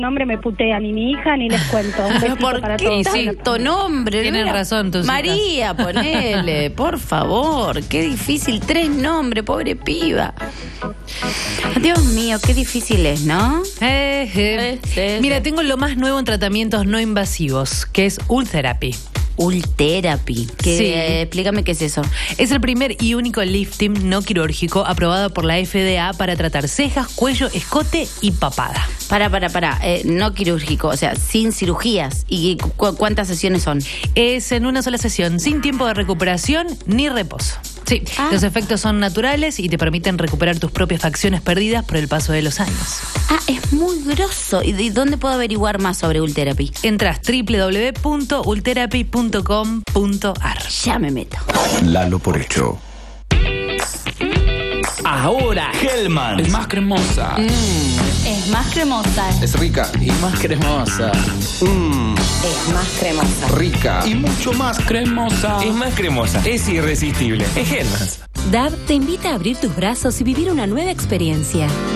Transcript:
nombre me putea, ni mi hija ni les cuento. Un besito ¿Por para qué todos. tanto nombre? Tienen Mira, razón tus María, ponele, por favor. Qué difícil, 3 nombres, pobre piba. Dios mío, qué difícil es, ¿no? Mira, tengo lo más nuevo en tratamientos no invasivos, que es Ultherapy. Ultherapy. Sí. Explícame qué es eso. Es el primer y único lifting no quirúrgico aprobado por la FDA para tratar cejas, cuello, escote y papada. Para. No quirúrgico, o sea, sin cirugías. ¿Y cuántas sesiones son? Es en una sola sesión, sin tiempo de recuperación ni reposo. Sí, los efectos son naturales y te permiten recuperar tus propias facciones perdidas por el paso de los años. Es muy grosso. ¿Y dónde puedo averiguar más sobre Ultherapy? Entras www.ultherapy.com.ar. Ya me meto. Lalo por hecho. Ahora, Hellman es más cremosa. Es más cremosa. Es rica y más cremosa. Es más cremosa. Rica y mucho más cremosa. es más cremosa, es irresistible. Es Hellman. DAB te invita a abrir tus brazos y vivir una nueva experiencia.